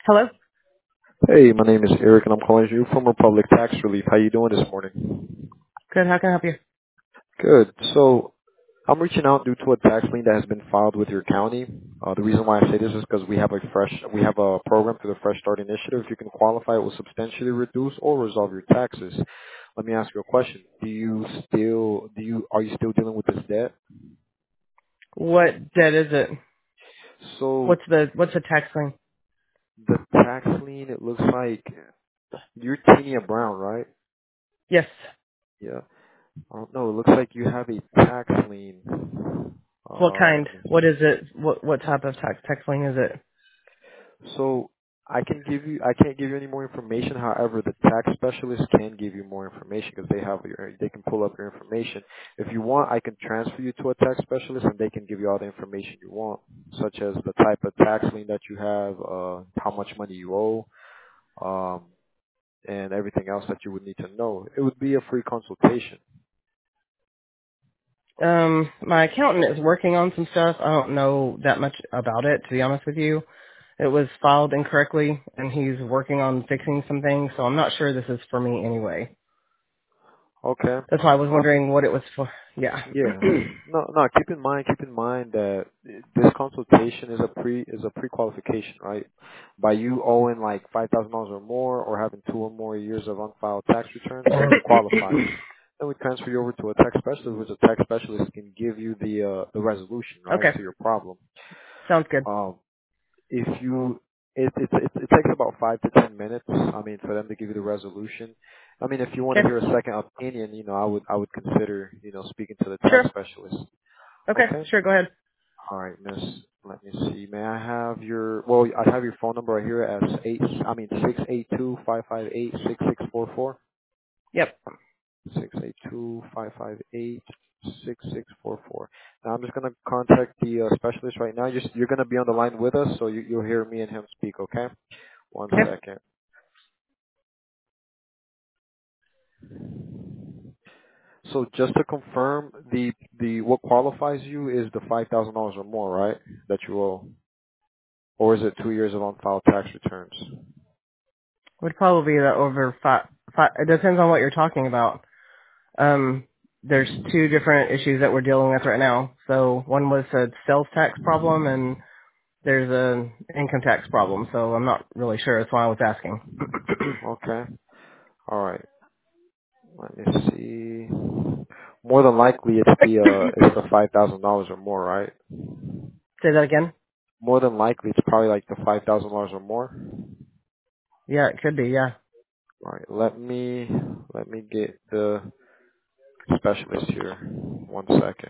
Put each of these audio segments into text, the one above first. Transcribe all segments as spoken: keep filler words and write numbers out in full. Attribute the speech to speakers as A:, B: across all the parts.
A: Hello?
B: Hey, my name is Eric, and I'm calling you from Republic Tax Relief. How you doing this morning?
A: Good, how can I help you?
B: Good. So I'm reaching out due to a tax lien that has been filed with your county. Uh, the reason why I say this is because we have a fresh, we have a program through the Fresh Start Initiative. If you can qualify, it will substantially reduce or resolve your taxes. Let me ask you a question. Do you still, do you, are you still dealing with this debt?
A: What debt is it?
B: So
A: What's the what's the tax thing?
B: the tax lien, it looks like you're Tania Brown, right?
A: Yes.
B: Yeah. I don't know. It looks like you have a tax lien.
A: What
B: Uh,
A: kind?
B: let me
A: What
B: see.
A: is it? What what type of tax tax lien is it?
B: So I can give you, I can't give you any more information. However, the tax specialist can give you more information because they have your, they can pull up your information. If you want, I can transfer you to a tax specialist and they can give you all the information you want, such as the type of tax lien that you have, uh, how much money you owe, um, and everything else that you would need to know. It would be a free consultation.
A: Um, my accountant is working on some stuff. I don't know that much about it, to be honest with you. It was filed incorrectly, and he's working on fixing some things, so I'm not sure this is for me anyway.
B: Okay.
A: That's why I was
B: Uh,
A: wondering what it was for. Yeah.
B: Yeah. No, no. Keep in mind, keep in mind that this consultation is a pre is a pre-qualification, right? By you owing like five thousand dollars or more, or having two or more years of unfiled tax returns, then you qualify. Then we transfer you over to a tax specialist, which a tax specialist can give you the uh, the resolution, right,
A: Okay.
B: to your problem.
A: Sounds good.
B: Um, if you it, it it it takes about five to ten minutes. I mean, for them to give you the resolution. I mean, if you want to
A: Okay.
B: hear a second opinion, you know, I would I would consider you know speaking to the tax
A: Sure.
B: specialist.
A: Okay.
B: Okay.
A: Sure. Go ahead.
B: All right, Miss. Let me see. May I have your? Well, I have your phone number right here as eight. I mean six eight two five five eight six six four four.
A: Yep.
B: Six eight two five five eight six six four four. Now I'm just gonna contact the uh, specialist right now. You're you're gonna be on the line with us, so you, you'll hear me and him speak. Okay. One
A: Okay.
B: second. So just to confirm, the the what qualifies you is the five thousand dollars or more, right? That you owe, or is it two years of unfiled tax returns?
A: Would probably be the over five, five. It depends on what you're talking about. Um, there's two different issues that we're dealing with right now. So one was a sales tax problem, and there's an income tax problem. So I'm not really sure. That's why I was asking.
B: Okay. All right. Let me see. More than likely, it's the uh, it's the five thousand dollars or more, right?
A: Say that again.
B: More than likely, it's probably like the five thousand dollars or more.
A: Yeah, it could be. Yeah.
B: All right. Let me let me get the specialist here. One second.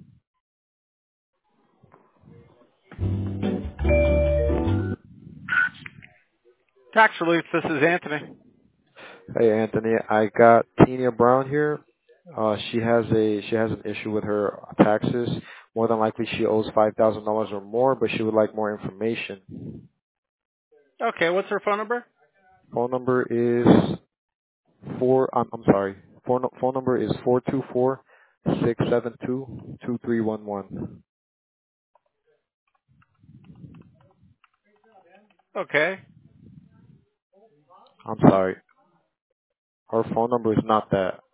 C: Tax relief, this is Anthony.
B: Hey, Anthony. I got Tina Brown here. Uh, she has a she has an issue with her taxes. More than likely, she owes five thousand dollars or more, but she would like more information.
C: Okay, what's her phone number?
B: Phone number is Four. I'm, I'm sorry. Phone no- phone number is four two four six seven two two three one one.
C: Okay.
B: I'm sorry. Her phone number is not that.